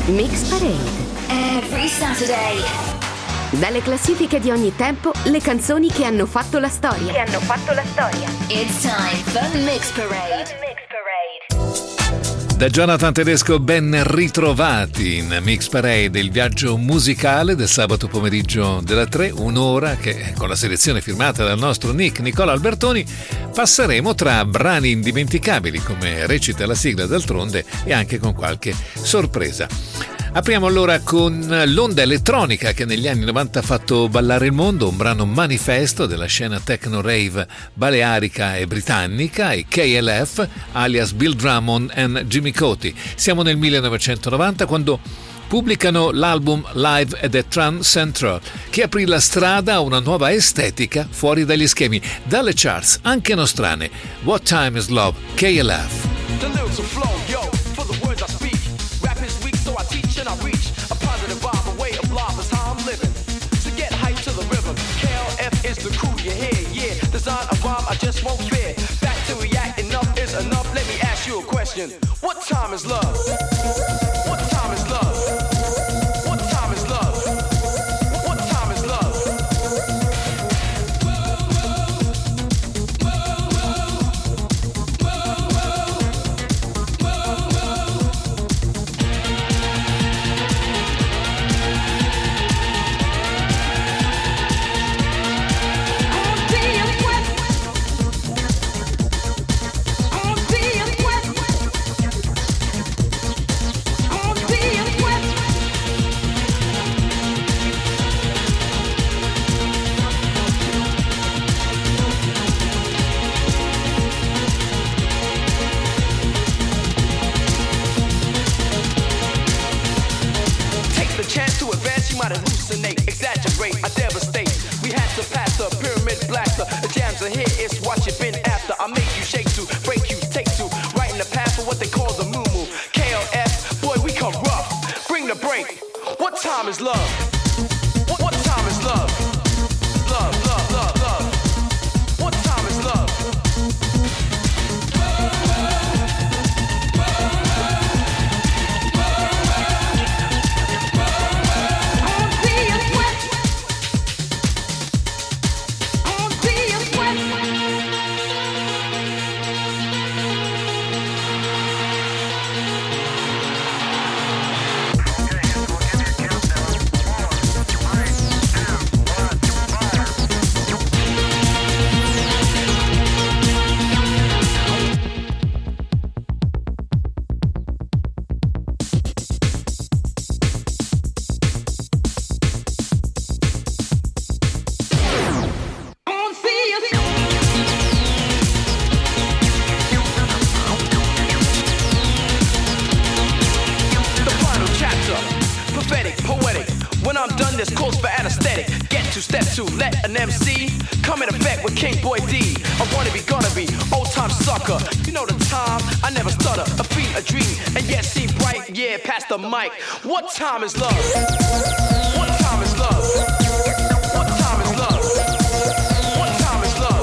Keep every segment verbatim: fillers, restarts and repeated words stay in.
Mix Parade. Every Saturday. Dalle classifiche di ogni tempo, le canzoni che hanno fatto la storia. Che hanno fatto la storia. It's time for Mix Parade. Mix Parade. Da Jonathan Tedesco, ben ritrovati in Mix Parade, il viaggio musicale del sabato pomeriggio della tre, un'ora che con la selezione firmata dal nostro Nick Nicola Albertoni passeremo tra brani indimenticabili, come recita la sigla d'altronde, e anche con qualche sorpresa. Apriamo allora con l'onda elettronica che negli anni novanta ha fatto ballare il mondo, un brano manifesto della scena techno-rave balearica e britannica, i K L F, alias Bill Drummond e Jimmy Cauty. Siamo nel millenovecentonovanta quando pubblicano l'album Live at the Trans Central, che aprì la strada a una nuova estetica fuori dagli schemi, dalle charts anche nostrane. What Time Is Love, K L F. The lyrics will flow, yo, for the words I speak. Rap is weak, so I teach and I reach. A positive vibe, a way of life is how I'm living. So get hyped to the rhythm. K L F is the crew you hear, yeah. Design a rhyme, I just won't fear. Back to react, enough is enough. Let me ask you a question. What time is love? What time is love? What time is love? What time is love? Chance to advance, you might hallucinate, exaggerate, I devastate. We had to pass the pyramid blaster. The jams are here, it's what you've been after. I make you shake to, break you, take to. Right in the path for what they call the moo moo. K L F, boy, we come rough. Bring the break. What time is love? What, what time is love? Love, love, love, love. What time is love? The mic. What time is love? What time is love? What time is love? What time is love?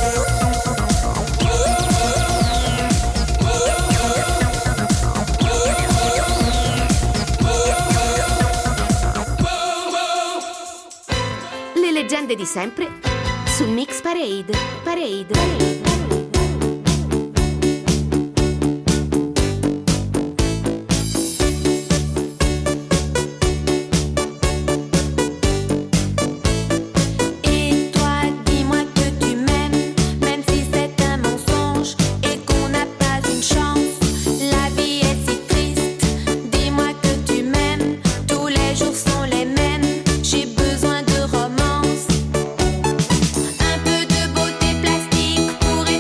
Le leggende di sempre su Mix Parade. Parade. Parade. Un peu de beauté plastique pour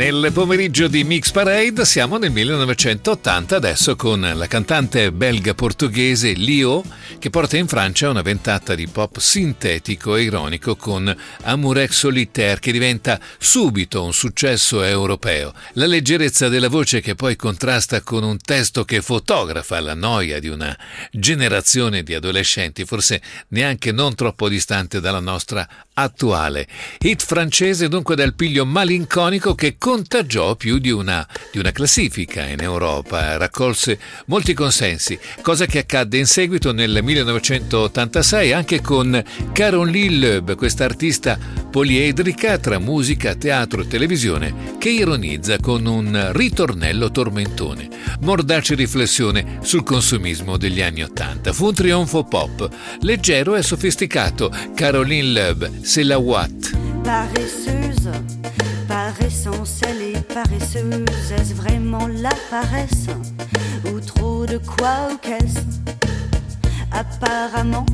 Nel pomeriggio di Mix Parade siamo nel millenovecentottanta, adesso con la cantante belga-portoghese Lio, che porta in Francia una ventata di pop sintetico e ironico con Amoureux Solitaire, che diventa subito un successo europeo. La leggerezza della voce, che poi contrasta con un testo che fotografa la noia di una generazione di adolescenti, forse neanche non troppo distante dalla nostra attuale. Hit francese dunque dal piglio malinconico che contagiò più di una, di una classifica in Europa, raccolse molti consensi, cosa che accadde in seguito nel millenovecentottantasei anche con Caroline Loeb, questa artista poliedrica tra musica, teatro e televisione che ironizza con un ritornello tormentone. Mordace riflessione sul consumismo degli anni Ottanta. Fu un trionfo pop, leggero e sofisticato. Caroline Loeb, c'est la Watt. Paresseuse, par essence elle est paresseuse. Est-ce vraiment la paresse ou trop de quoi ou qu'est-ce? Apparemment,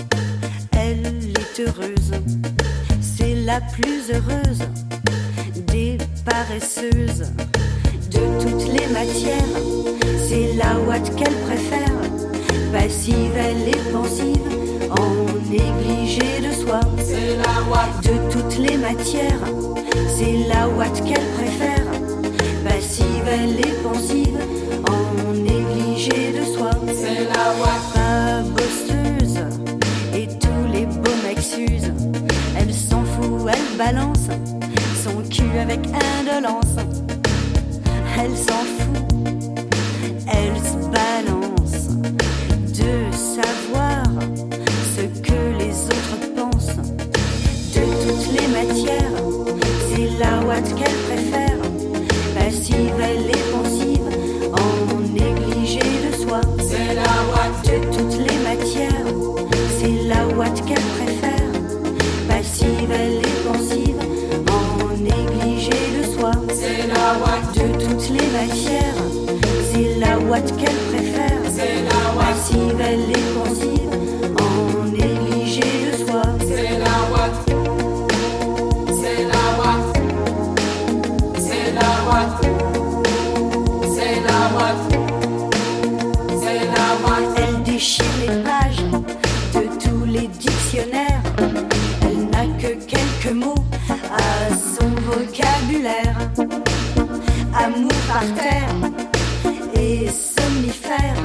elle est heureuse. C'est la plus heureuse des paresseuses. De toutes les matières, c'est la Watt qu'elle préfère. Passive, elle est pensive, en négligé de soi. C'est la Watt. De toutes les matières, c'est la Watt qu'elle préfère. Passive, elle est pensive, en négligé de soi. C'est la Watt. Pas bosseuse, et tous les beaux mecs s'usent. Elle s'en fout, elle balance son cul avec indolence. Elle s'en fout, elle se balance de savoir ce que les autres pensent. De toutes les matières, c'est la Watt qu'elle préfère. Passive, elle est pensive, en négligé de soi. C'est la Watt. De toutes les matières, c'est la Watt qu'elle préfère. Passive, elle est pensive, en négligé de soi. C'est la Watt. De toutes les matières, c'est la Watt qu'elle préfère. C'est la Watt. Passive, elle est pensive, en négligé de soi. C'est la Watt. C'est la Watt. C'est la Watt. C'est la Watt. C'est la Watt. Elle déchire les pages de tous les dictionnaires. Elle n'a que quelques mots à son vocabulaire. Amour par terre et somnifère.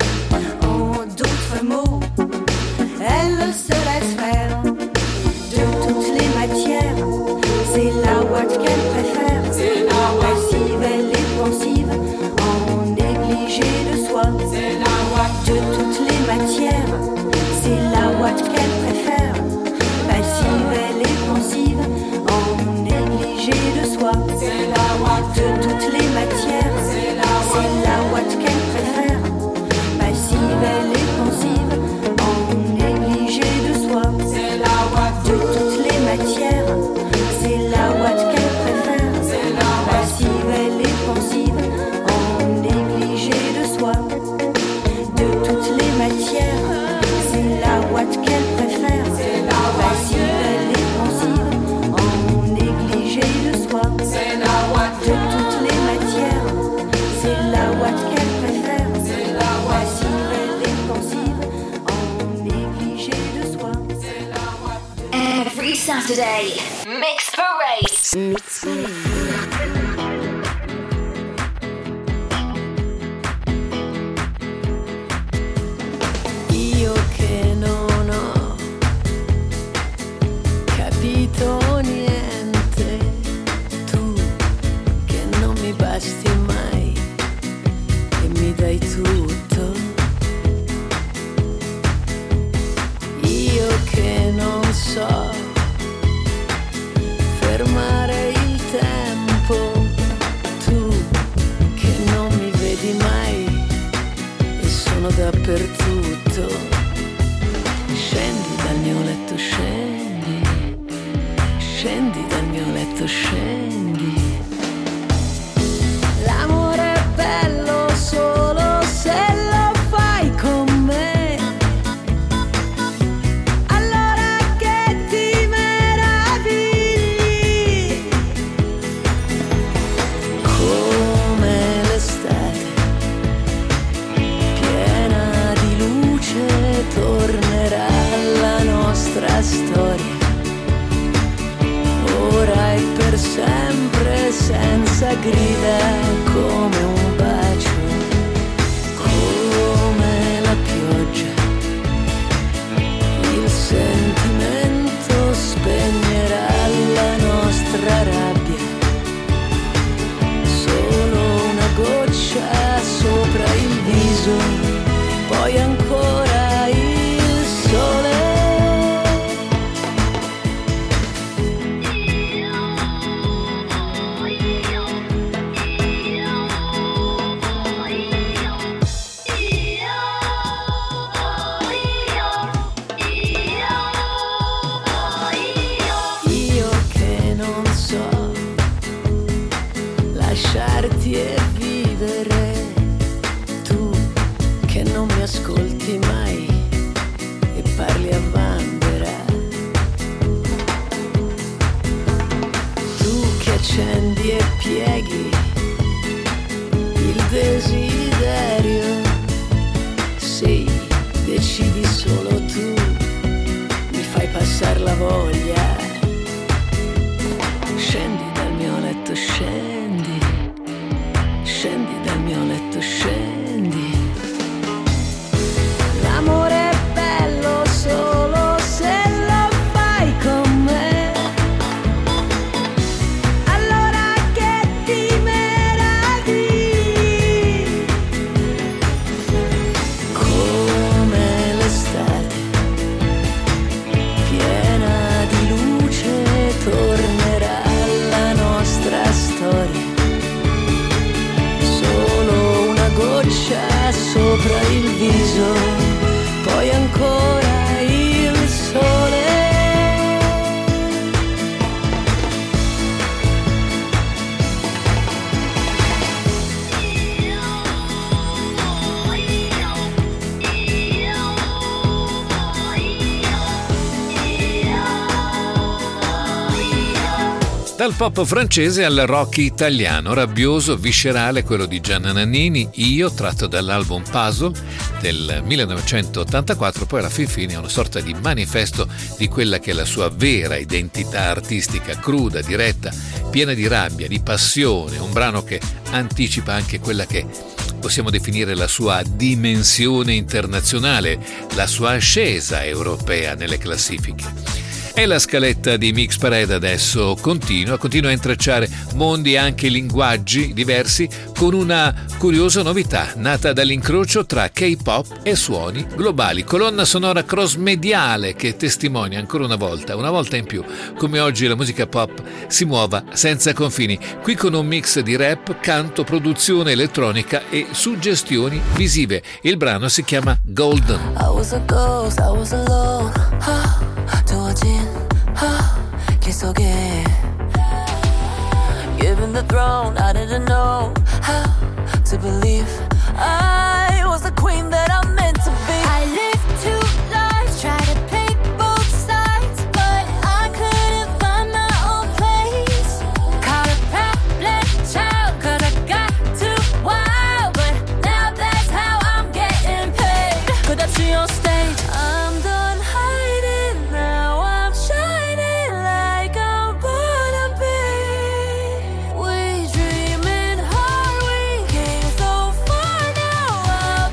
En d'autres mots, elle se laisse faire. De toutes les matières, c'est la Watt qu'elle préfère. C'est la Watt. Passive, elle est pensive, en négligé de soi. C'est la Watt. De toutes les matières, c'est la Watt qu'elle préfère. Passive, elle est pensive, en négligé de soi. C'est la Watt. De toutes les matières, c'est la Watt qu'elle préfère. Passive, elle est pensive, en négligé de soi. C'est la Watt. De toutes les matières, c'est la Watt qu'elle préfère. C'est la Watt. Passive, elle est pensive, en négligé de soi. De toutes les matières, c'est la Watt qu'elle préfère. C'est la Watt. Passive, elle est pensive, en négligé de soi. C'est la Watt. De toutes les matières, c'est la Watt qu'elle préfère. C'est la Watt. Passive, elle est pensive, en négligé de soi. C'est la Watt. Every Saturday, Mix Parade. Mix Parade. Io che non ho capito niente, tu che non mi basti mai e mi dai tutto. Io che non so fermare il tempo, tu che non mi vedi mai e sono dappertutto. Scendi dal mio letto, scendi, scendi dal mio letto, scendi. L'amore è bello solo se lo fai con me. Allora che ti meravigli. la voglia. Scendi dal mio letto, scendi, scendi dal mio letto, scendi. L'amore è bello solo se lo fai con me. Allora che ti meravigli, come l'estate piena di luce tornerà la nostra storia. Solo una goccia sopra il viso, poi ancora il sole. Dal pop francese al rock italiano, rabbioso, viscerale, quello di Gianna Nannini, Io, tratto dall'album Puzzle del millenovecentottantaquattro, poi alla fin fine è una sorta di manifesto di quella che è la sua vera identità artistica, cruda, diretta, piena di rabbia, di passione, un brano che anticipa anche quella che possiamo definire la sua dimensione internazionale, la sua ascesa europea nelle classifiche. E la scaletta di Mix Parade adesso continua, continua a intrecciare mondi e anche linguaggi diversi con una curiosa novità nata dall'incrocio tra K-pop e suoni globali, colonna sonora cross-mediale che testimonia ancora una volta, una volta in più, come oggi la musica pop si muova senza confini, qui con un mix di rap, canto, produzione elettronica e suggestioni visive. Il brano si chiama Golden. I was a ghost, I was alone. Huh. 두어진 길 속에 Given the throne, I didn't know how to believe I was the queen that I'm meant to be. I lived two lives, tried to play both sides, but I couldn't find my own place. Caught a problem child, cause I got too wild, but now that's how I'm getting paid. Could I see on stage? I'm done hiding now, I'm shining like I'm born to be. We dreaming hard, we came so far, now I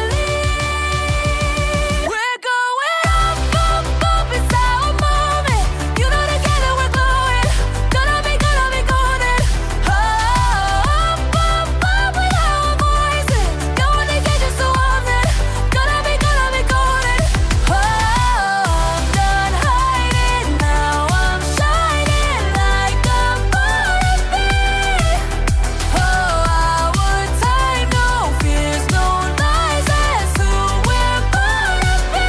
believe. We're going up, up, up, it's our moment. You know together we're glowing, gonna be, gonna be golden. Up, up, up with our voices, going to get you so warm then, gonna be, gonna be golden. Oh, I'm done hiding now, I'm shining like I'm born to be. Oh, our time, no fears, no lies, that's who we're born to be.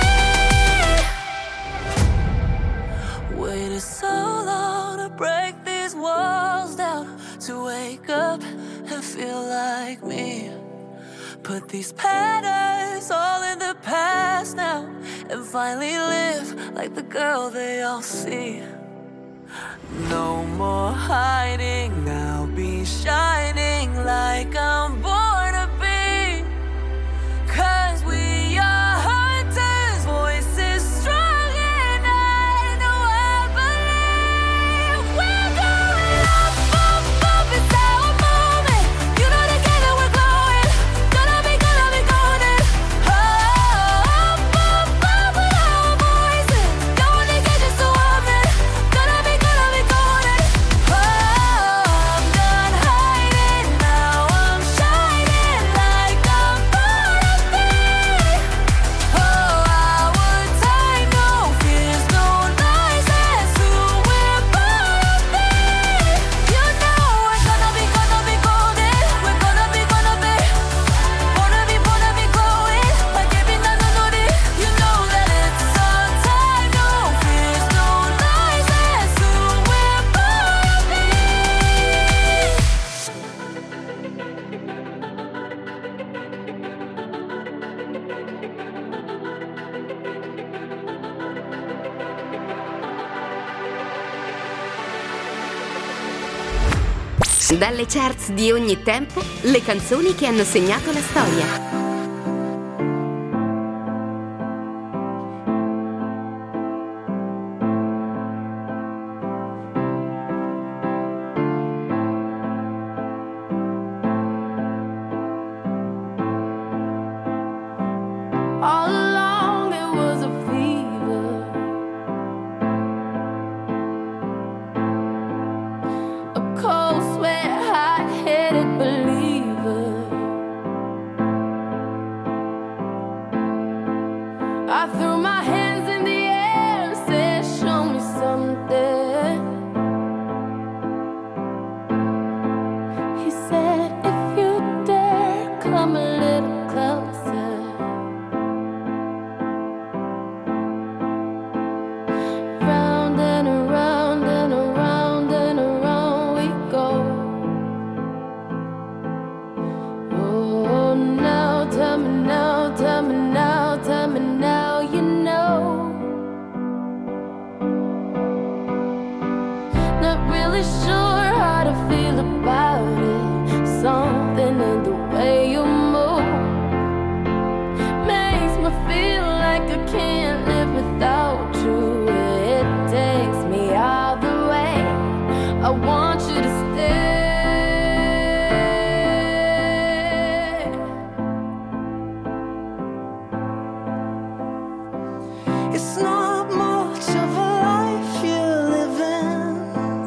Waited so long to break these walls down, to wake up and feel like me. Put these patterns all in the past now, and finally live like the girl they all see. No more hiding, now be shining like I'm born to be. Cause we are hunters, voices strong, and I know I believe. We're going up, up, up, it's our moment. You know together we're glowing, gonna be, gonna be golden. Oh, up, up, up with our voices, going to get you so warm then, gonna be, gonna be golden. Oh, I'm done hiding now, I'm shining like I'm born to be. Oh, our time, no fears, no lies, that's who we're born to be. You know we're gonna be, gonna be golden. We're gonna be, gonna be, wanna be, wanna be glowing like every night on Nori. You know that it's our time, no fears, no lies, that's who we're born to be. Dalle charts di ogni tempo, le canzoni che hanno segnato la storia. really sure how to feel about it. Something in the way you move makes me feel like I can't live without you. It takes me all the way. I want you to stay. It's not much of a life you're living.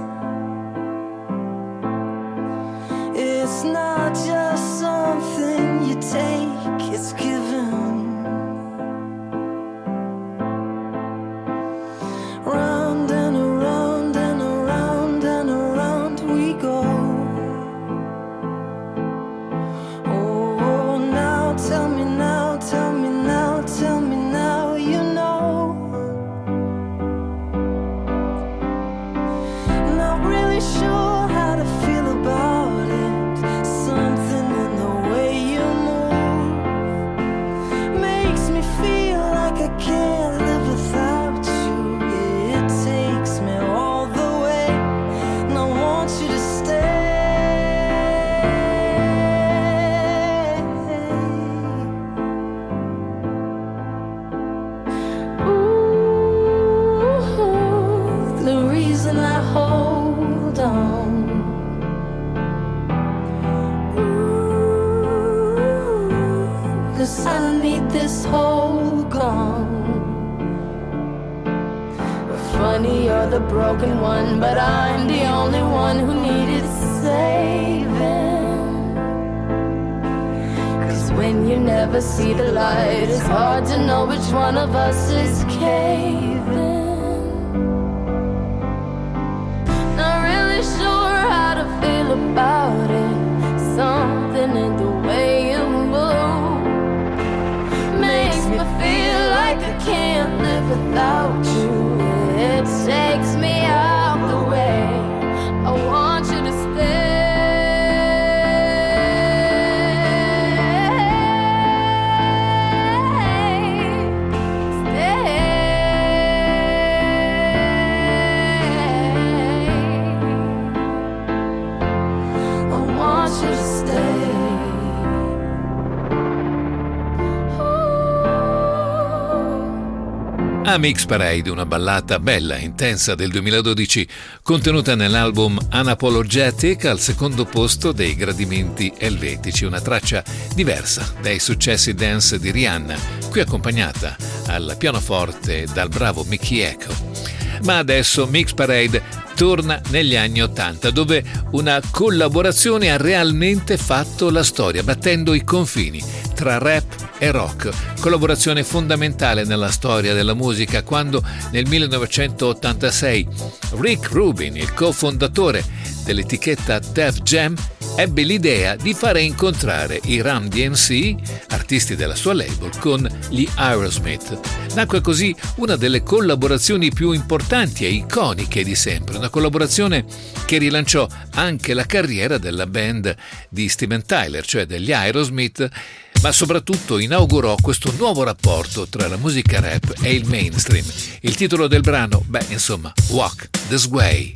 It's not just something you take, it's given. Round and around and around and around we go. Oh, now tell me now, tell me now, tell me now, you know. Not really sure how to feel about it. Something in the way you move makes me feel like I can't live without you. It takes me all the way, and I want you to stay. Ooh, the reason I hold on. Ooh, 'cause I need this whole gone. Funny, you're the broken one, but I'm the only one who needed saving. 'Cause when you never see the light, it's hard to know which one of us is caving. Not really sure how to feel about it. Something in the way you move makes me feel like I can't live without you. It takes me out the way. I want you to stay. Stay. I want you to stay. A Mix Parade, una ballata bella, intensa del duemiladodici, contenuta nell'album Unapologetic, al secondo posto dei gradimenti elvetici, una traccia diversa dai successi dance di Rihanna, qui accompagnata al pianoforte dal bravo Mickey Echo. Ma adesso Mix Parade torna negli anni Ottanta, dove una collaborazione ha realmente fatto la storia, battendo i confini tra rap e rock, collaborazione fondamentale nella storia della musica, quando nel millenovecentottantasei Rick Rubin, il cofondatore dell'etichetta Def Jam, ebbe l'idea di fare incontrare i Run D M C, artisti della sua label, con gli Aerosmith. Nacque così una delle collaborazioni più importanti e iconiche di sempre, una collaborazione che rilanciò anche la carriera della band di Steven Tyler, cioè degli Aerosmith, ma soprattutto inaugurò questo nuovo rapporto tra la musica rap e il mainstream. Il titolo del brano, beh, insomma, Walk This Way.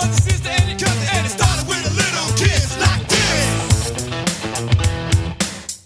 Sister and your cousin, and it started with a little kiss like this.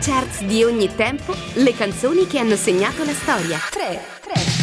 charts di ogni tempo, le canzoni che hanno segnato la storia. tre, tre.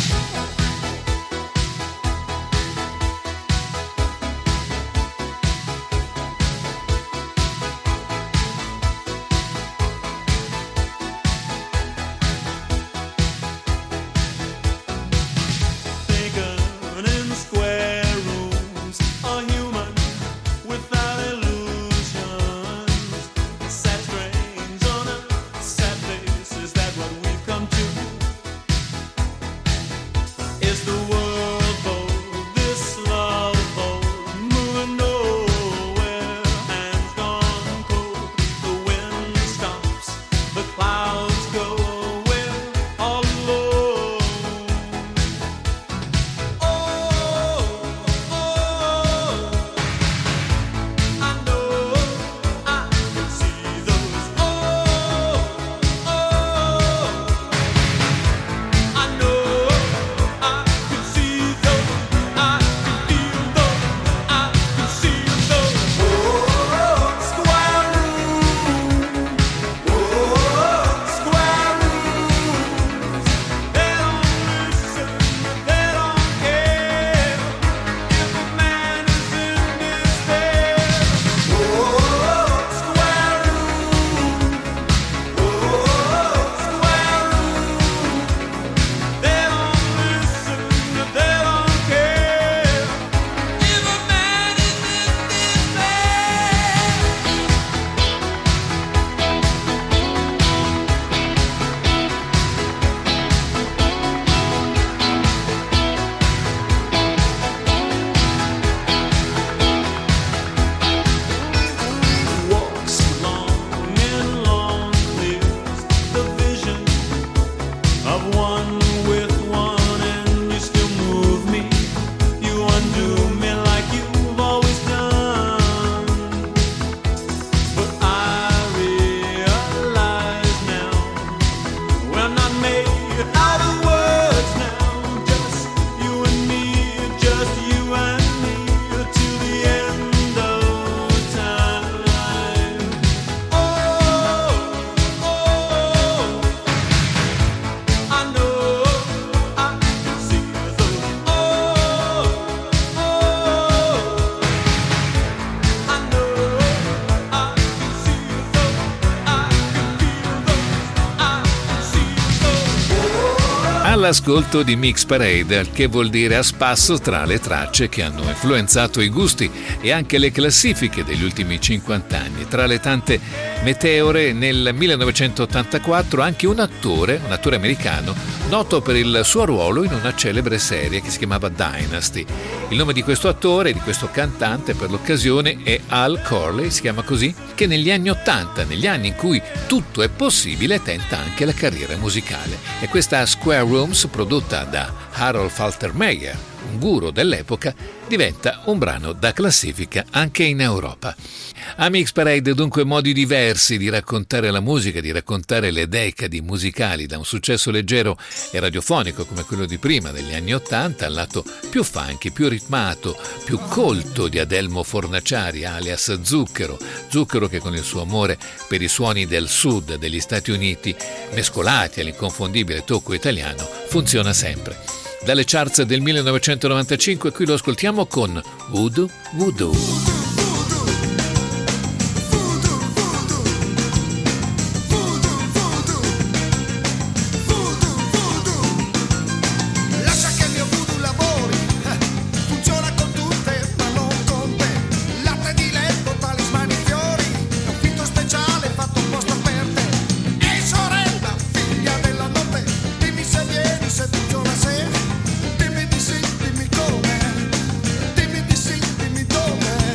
All'ascolto di Mix Parade, che vuol dire a spasso tra le tracce che hanno influenzato i gusti e anche le classifiche degli ultimi cinquanta anni. Tra le tante meteore, nel millenovecentottantaquattro anche un attore, un attore americano, noto per il suo ruolo in una celebre serie che si chiamava Dynasty. Il nome di questo attore, di questo cantante per l'occasione, è Al Corley, si chiama così, che negli anni ottanta, negli anni in cui tutto è possibile, tenta anche la carriera musicale. E questa Square Rooms, prodotta da Harold Faltermeyer, un guru dell'epoca, diventa un brano da classifica anche in Europa. A Mix Parade dunque modi diversi di raccontare la musica, di raccontare le decadi musicali, da un successo leggero e radiofonico come quello di prima degli anni ottanta al lato più funky, più ritmato, più colto di Adelmo Fornaciari alias Zucchero, Zucchero che con il suo amore per i suoni del sud degli Stati Uniti mescolati all'inconfondibile tocco italiano funziona sempre. Dalle charts del millenovecentonovantacinque qui lo ascoltiamo con Voodoo Voodoo. Dimmi di sì, dimmi come, dimmi di sì, dimmi dove.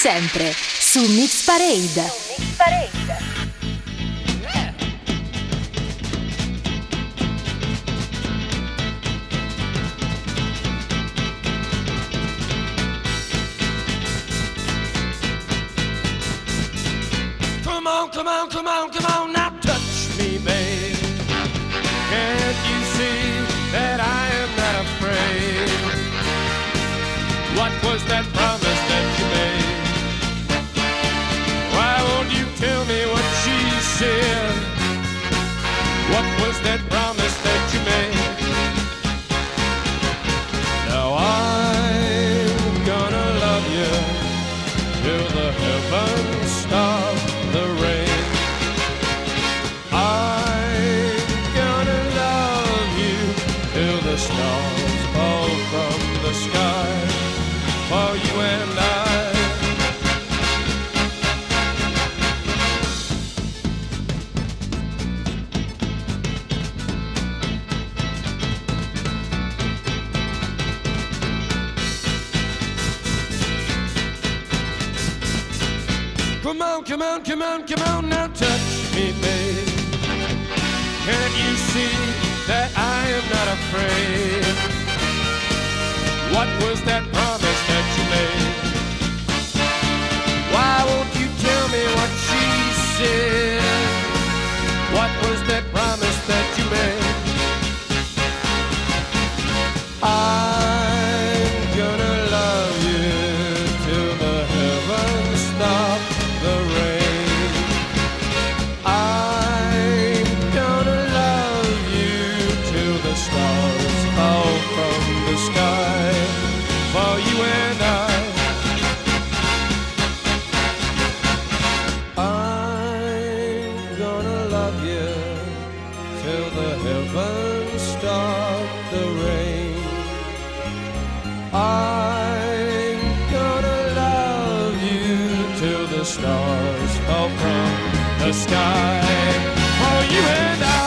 sempre su Mix Parade. Mix Parade. Come on, come on, come on, come on, now touch me, babe. Can't you see that I am not afraid? What was that promise that you made? Why won't you tell me what she said? What was that promise that you made? Now I'm gonna love you till the heavens stop the rain. I'm gonna love you till the stars fall from the sky for you and I. Come on, come on, come on, come on, now touch me, babe. Can't you see that I am not afraid? What was that promise that you made? Why won't you tell me what she said? What was that promise that you made? I'm gonna love you till the heavens stop the rain. I'm gonna love you till the stars fall from the sky for you and I. I'm gonna love you till the heavens stop the rain. I'm gonna love you till the stars fall from the sky for you and I.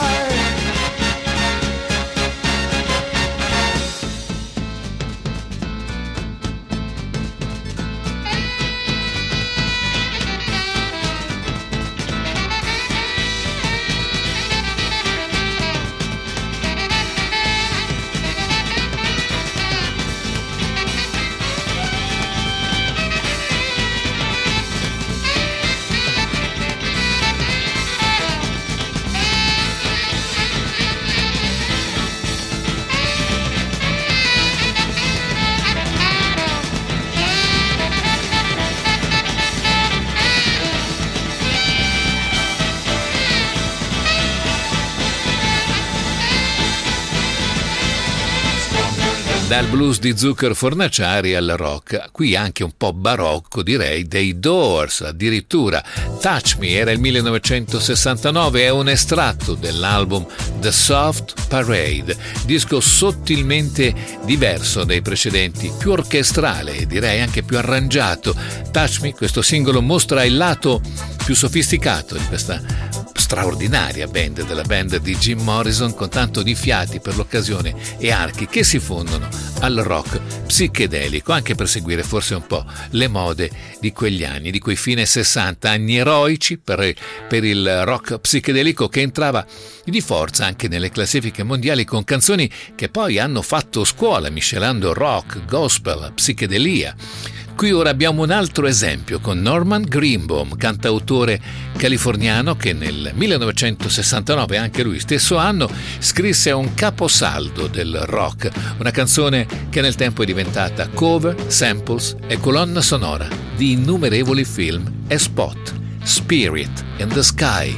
Dal blues di Zucchero Fornaciari al rock, qui anche un po' barocco direi, dei Doors addirittura. Touch Me era il millenovecentosessantanove, è un estratto dell'album The Soft Parade, disco sottilmente diverso dai precedenti, più orchestrale e direi anche più arrangiato. Touch Me, questo singolo, mostra il lato più sofisticato di questa straordinaria band, della band di Jim Morrison, con tanto di fiati per l'occasione e archi che si fondono al rock psichedelico, anche per seguire forse un po' le mode di quegli anni, di quei fine sessanta, anni eroici per, per il rock psichedelico, che entrava di forza anche nelle classifiche mondiali con canzoni che poi hanno fatto scuola miscelando rock, gospel, psichedelia. Qui ora abbiamo un altro esempio con Norman Greenbaum, cantautore californiano che nel millenovecentosessantanove, anche lui stesso anno, scrisse un caposaldo del rock, una canzone che nel tempo è diventata cover, samples e colonna sonora di innumerevoli film e spot. Spirit in the Sky.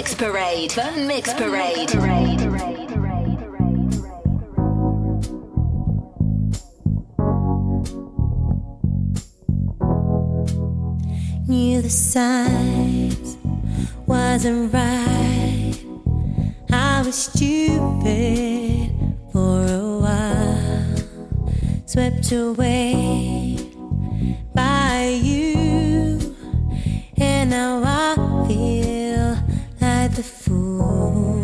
Mix Parade. The Mix Parade. Knew the signs wasn't right. I was stupid for a while, swept away by you, and now I feel like the fool.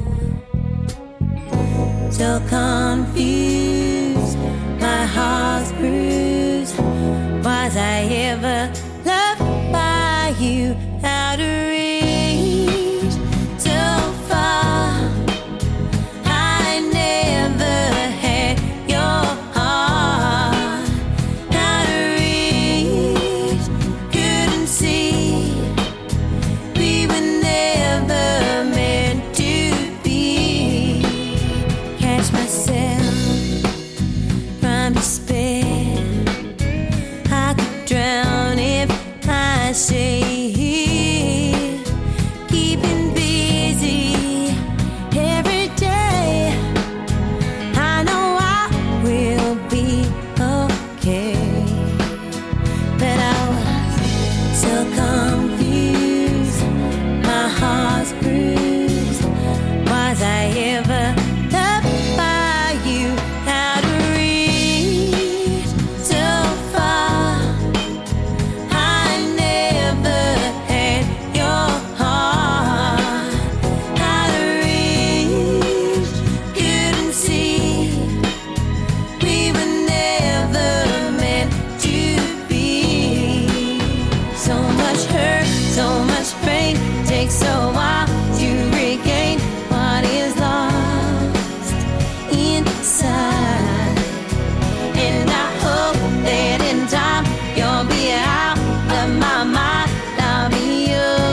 So confused, my heart's bruised. Was I ever loved by you? Out of reach, so far. I never had your heart. Out of reach, couldn't see. We were never meant to be. Catch myself from despair. I could drown if I say. Keeping busy every day. I know I will be okay, but I was so confused. My heart's bruised. Was I ever loved by you? Out of reach, so far. I never had your heart. Out of reach, couldn't see. We were never meant to be. So much hurt, so much pain. Takes a while to regain what is lost inside. And I hope that in time you'll be out of my mind. I'll be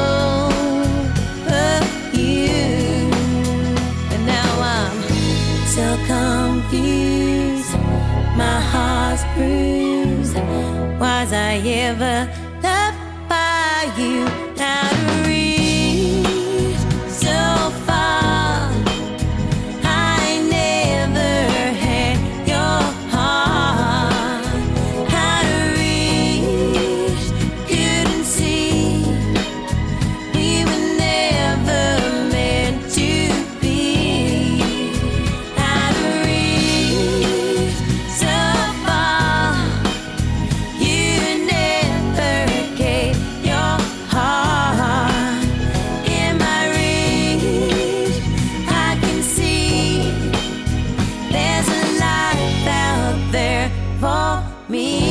over you. And now I'm so confused. My heart's bruised. Was I ever loved by you? Out of reach, so far. I never had your heart. Out of reach, couldn't see. We were never meant to be. Out of reach, so far. You never gave your heart. In my reach, I can see there's a life out there for me.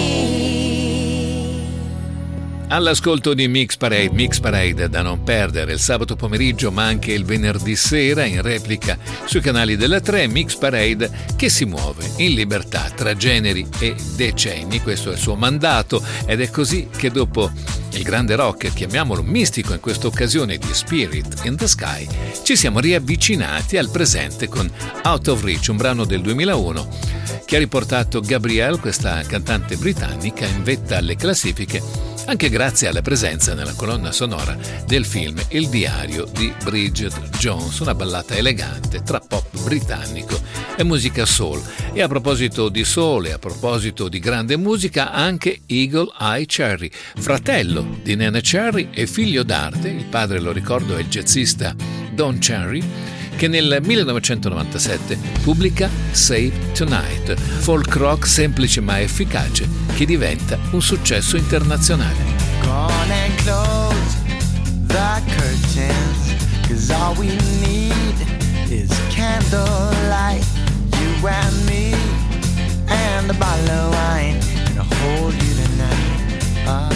All'ascolto di Mix Parade, Mix Parade da non perdere il sabato pomeriggio ma anche il venerdì sera in replica sui canali della tre. Mix Parade che si muove in libertà tra generi e decenni, questo è il suo mandato, ed è così che dopo il grande rock, chiamiamolo mistico in questa occasione, di Spirit in the Sky, ci siamo riavvicinati al presente con Out of Reach, un brano del duemilauno che ha riportato Gabrielle, questa cantante britannica, in vetta alle classifiche anche grazie alla presenza nella colonna sonora del film Il diario di Bridget Jones, una ballata elegante tra pop britannico e musica soul. E a proposito di soul e a proposito di grande musica, anche Eagle Eye Cherry, fratello di Neneh Cherry e figlio d'arte, il padre, lo ricordo, è il jazzista Don Cherry, che nel millenovecentonovantasette pubblica Save Tonight, folk rock semplice ma efficace che diventa un successo internazionale. Gone and close the curtains, 'cause all we need is candlelight, you and me, and a bottle of wine, and I'll hold you tonight. Oh.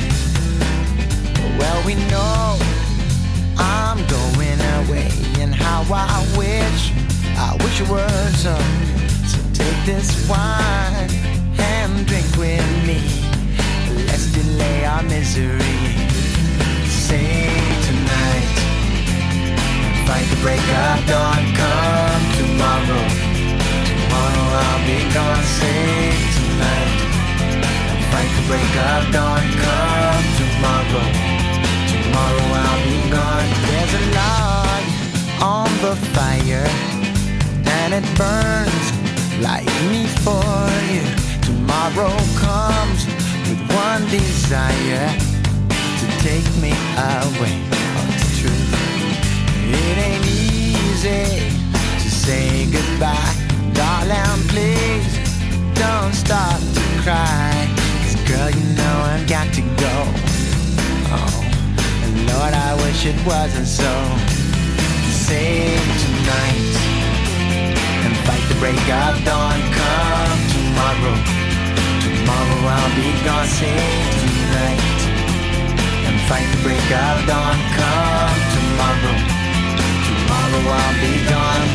Well, we know I'm going away, and how I wish, I wish it were so. So take this wine and drink with me. Let's delay our misery. Save tonight, fight the break of dawn. Come tomorrow, tomorrow I'll be gone. Save tonight, fight the break of dawn. Come tomorrow, tomorrow I'll be gone. There's a lot it burns like me for you. Tomorrow comes with one desire to take me away. Oh, it's true. It ain't easy to say goodbye. Darling, please don't start to cry. 'Cause girl, you know I've got to go. Oh, and Lord, I wish it wasn't so. Save tonight and fight the break of dawn. Come tomorrow, tomorrow I'll be gone. Save tonight and fight the break of dawn. Come tomorrow, tomorrow I'll be gone.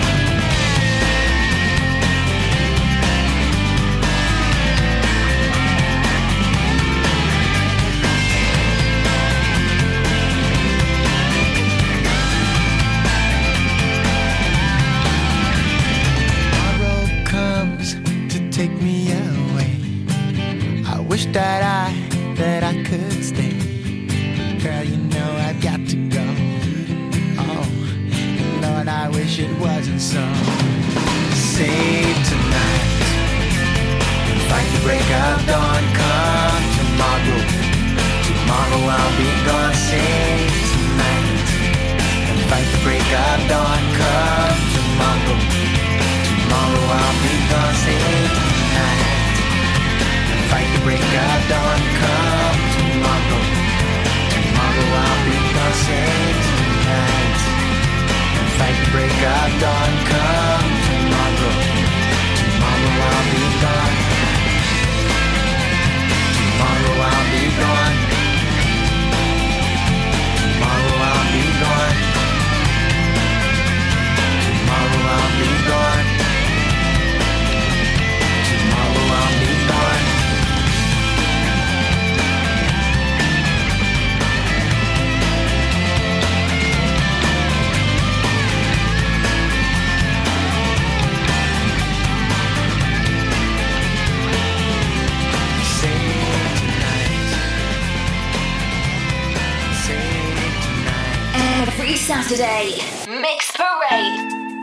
Take me away. I wish that I, that I could stay. Girl, you know I've got to go. Oh, and Lord, I wish it wasn't so. Save tonight and fight the break of dawn. Come tomorrow, tomorrow I'll be gone. Save tonight and fight the break of dawn. Come tomorrow, tomorrow I'll be gone. Save tonight and fight the break of dawn. Come tomorrow, tomorrow I'll be gone. Save tonight and fight the break of dawn. Come tomorrow, tomorrow I'll be gone. Tomorrow I'll be gone. Tomorrow I'll be gone. Tomorrow I'll be gone. I'll be gone. Save tonight. Save tonight. Every Saturday, Mix Parade.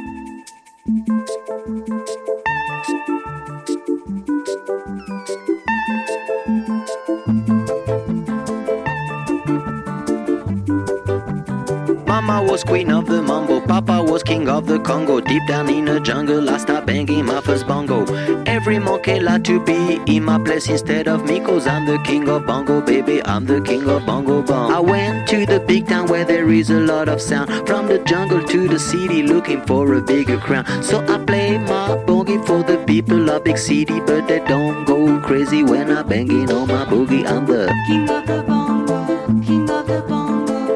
Mama was queen of the mambo, Papa was king of the Congo. Deep down in the jungle, I start banging my first bongo. Every monkey like to be in my place instead of me, 'cause I'm the king of bongo, baby, I'm the king of bongo bong. I went to the big town where there is a lot of sound, from the jungle to the city looking for a bigger crown. So I play my boogie for the people of big city, but they don't go crazy when I'm banging on my boogie. I'm the king of the bongo, king of the bongo.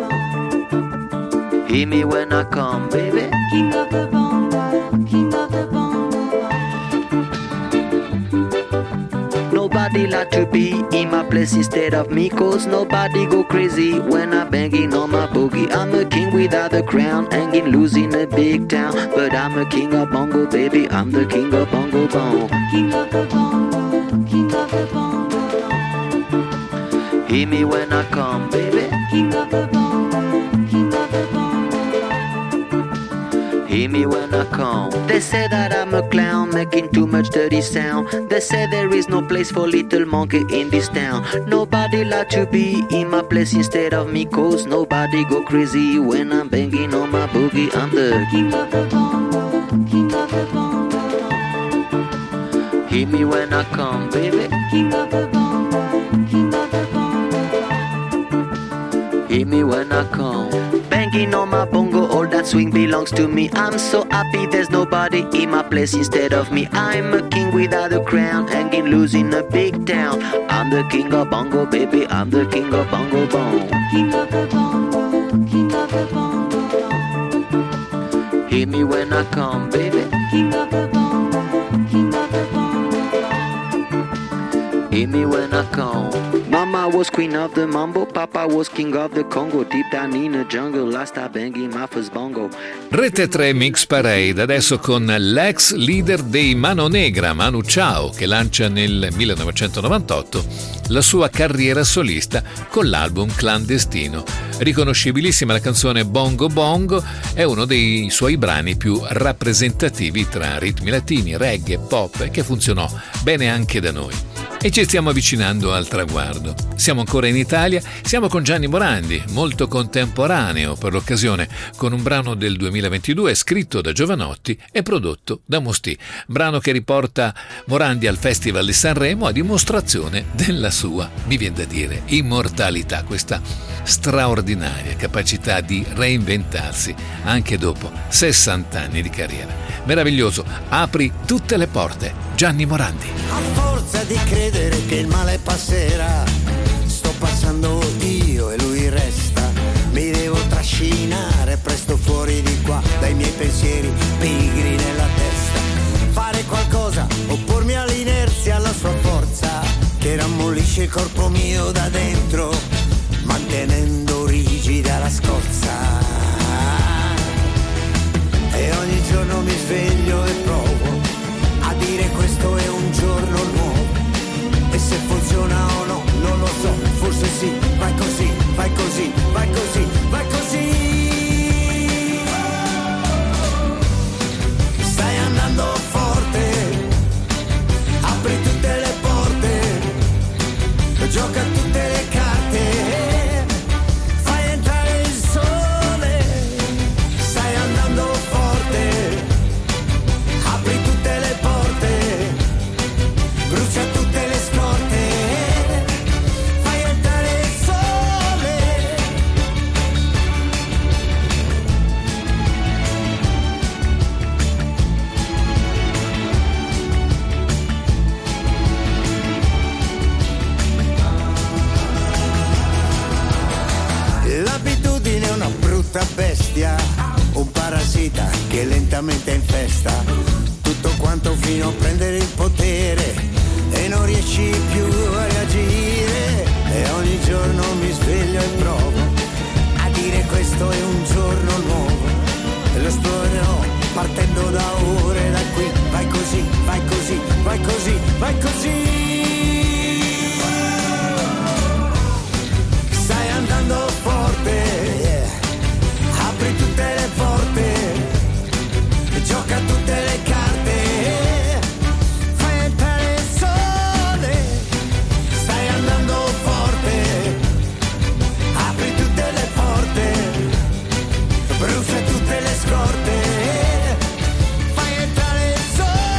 Hear me when I come, baby. King of the bongo, king of the bongo. Nobody like to be in my place instead of me, 'cause nobody go crazy when I'm banging on my boogie. I'm a king without a crown, hanging loose in a big town, but I'm a king of bongo, baby, I'm the king of bongo bong. King of the bongo, king of the bongo. Hear me when I come, baby. King of the bongo, king of the bongo. Hear me when I come. They say that I'm a clown, making too much dirty sound. They say there is no place for little monkey in this town. Nobody like to be in my place instead of me, 'cause nobody go crazy when I'm banging on my boogie. I'm the king of the bongo, king of the bongo. Hear me when I come, baby. King of the bongo, king of the bongo. Hear me when I come. Banging on my bongo, all that swing belongs to me. I'm so happy there's nobody in my place instead of me. I'm a king without a crown, hanging loose in a big town. I'm the king of bongo, baby, I'm the king of bongo bong. King of the bongo, king of the bongo bong. Hear me when I come, baby. King of the bongo, king of the bongo bong. Hear me when I come. Mama Mama was queen of the mambo, Papa was king of the Congo. Deep down in the jungle, last I banging my first bongo. Rete tre Mix Parade, adesso con l'ex leader dei Mano Negra, Manu Chao, che lancia nel millenovecentonovantotto la sua carriera solista con l'album Clandestino. Riconoscibilissima la canzone Bongo Bongo, è uno dei suoi brani più rappresentativi tra ritmi latini, reggae, pop, e che funzionò bene anche da noi. E ci stiamo avvicinando al traguardo. Siamo ancora in Italia, siamo con Gianni Morandi, molto contemporaneo per l'occasione, con un brano del duemilaventidue scritto da Giovanotti e prodotto da Mostì. Brano che riporta Morandi al Festival di Sanremo a dimostrazione della sua, mi viene da dire, immortalità, questa straordinaria capacità di reinventarsi anche dopo sessanta anni di carriera. Meraviglioso, apri tutte le porte. Gianni Morandi. A forza di credere che il male passerà, sto passando io e lui resta. Mi devo trascinare presto fuori di qua dai miei pensieri pigri nella testa. Fare qualcosa, oppormi all'inerzia, alla sua forza che rammollisce il corpo mio da dentro, mantenendo rigida la scorza. E ogni giorno mi sveglio e provo a dire questo è un giorno nuovo. E se funziona o no, non lo so, forse sì. Vai così, vai così, vai così, vai così. Stai andando forte, apri tutte le porte, gioca tutte le carte, fai entrare il sole. Stai andando forte, apri tutte le porte, brucia tutte le scorte, fai entrare il sole. L'abitudine è una brutta bestia, un parassita che lentamente infesta tutto quanto fino a prendere il potere e non riesci più a reagire. E ogni giorno mi sveglio e provo a dire questo è un giorno nuovo e lo esplorerò partendo da ore da qui. Vai così, vai così, vai così, vai così. Stai andando forte, yeah. Apri tutte le porte, gioca tutte le carte, fai entrare il sole. Stai andando forte, apri tutte le porte, brucia tutte le scorte, fai entrare il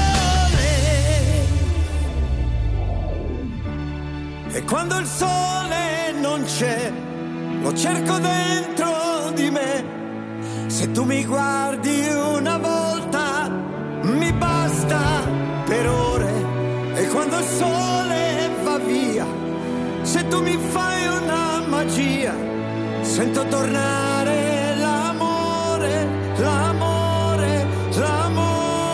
sole. E quando il sole non c'è, lo cerco dentro di me. Se tu mi guardi una volta, mi basta per ore. E quando il sole va via, se tu mi fai una magia, sento tornare l'amore, l'amore, l'amore.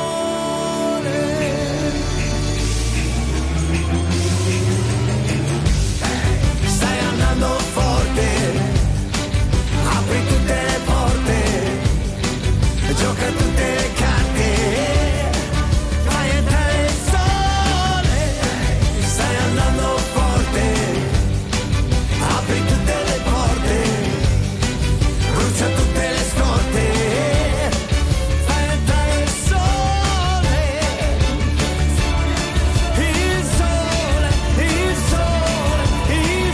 Stai andando forte, apri tutte le porte, gioca tutte le carte, fai entrare il sole. Stai andando forte, apri tutte le porte, brucia tutte le scorte, fai entrare il sole. Il sole, il sole, il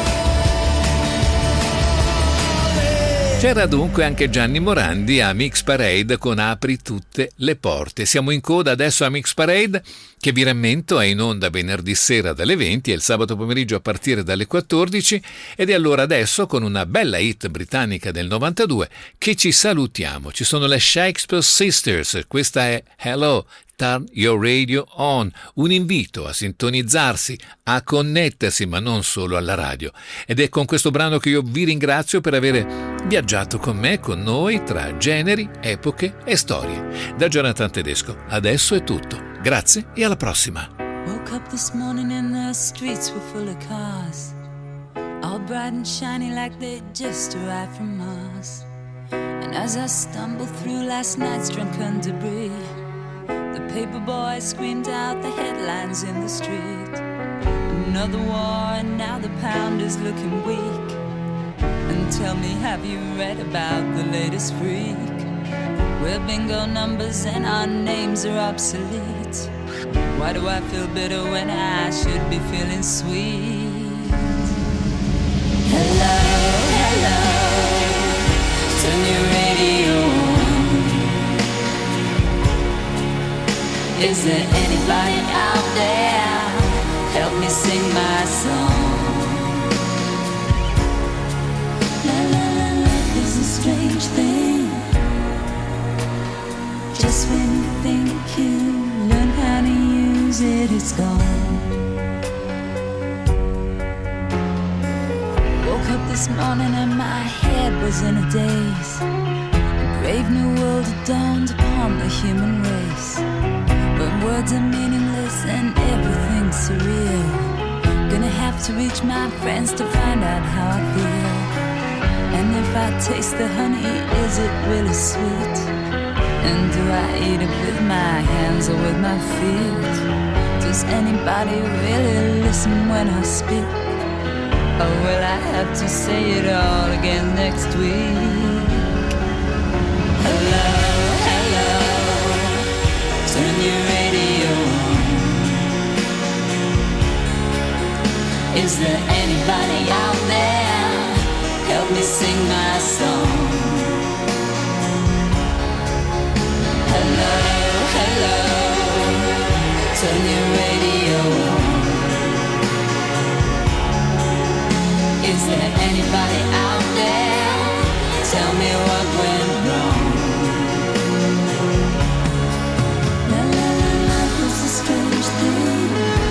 sole. C'era dunque anche Gianni Morandi a Mix Parade con Apri tutte le porte. Siamo in coda adesso a Mix Parade, che vi rammento è in onda venerdì sera dalle venti e il sabato pomeriggio a partire dalle quattordici, ed è allora adesso con una bella hit britannica del novantadue che ci salutiamo. Ci sono le Shakespeare Sisters, questa è Hello, Turn Your Radio On, un invito a sintonizzarsi, a connettersi, ma non solo alla radio. Ed è con questo brano che io vi ringrazio per avere viaggiato con me, con noi, tra generi, epoche e storie. Da Jonathan Tedesco, adesso è tutto. Grazie e alla prossima. Woke up this morning and the streets were full of cars. all bright and shiny like they just arrived from Mars. And as I stumbled through last night's drunken debris, the paper boy screamed out the headlines in the street. Another war and now the pound is looking weak. And tell me, have you read about the latest freak? We're bingo numbers and our names are obsolete. Why do I feel bitter when I should be feeling sweet? Hello, hello, turn your radio on. Is there anybody out there? Help me sing my song. La la la, life is a strange thing. Just when you think you learn how to use it, it's gone. Woke up this morning and my head was in a daze. A brave new world had dawned upon the human race. But words are meaningless and everything's surreal. Gonna have to reach my friends to find out how I feel. And if I taste the honey, is it really sweet? And do I eat it with my hands or with my feet? Does anybody really listen when I speak? Or will I have to say it all again next week? Hello, hello, turn your radio on. Is there anybody out there? Help me sing my song. Hello, hello, turn your radio on. Is there anybody out there? Tell me what went wrong. La la la, life is a strange thing.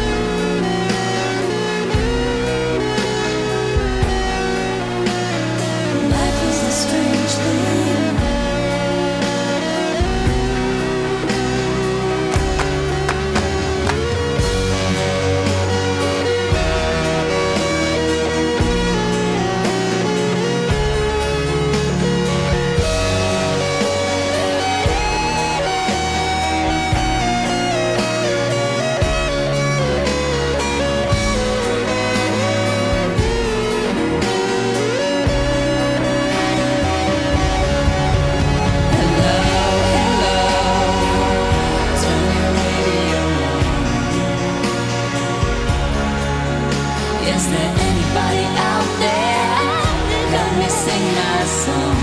Life is a strange thing. Is there anybody out there? Help me sing my song.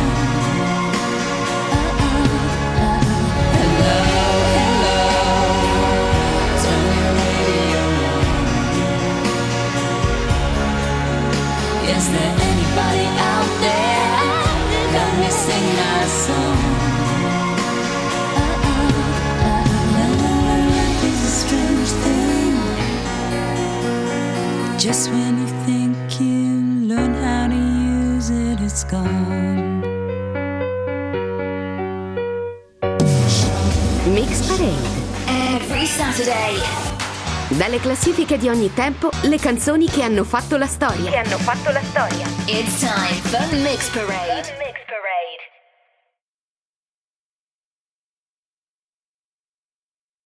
Hello, hello, turn your radio on. Is there anybody out there? Help me sing my song. Life is a strange thing. Just when you think you learn how to use it, it's gone. Mix Parade. Every Saturday. Dalle classifiche di ogni tempo, le canzoni che hanno fatto la storia. Che hanno fatto la storia. It's time for Mix Parade. Mix Parade.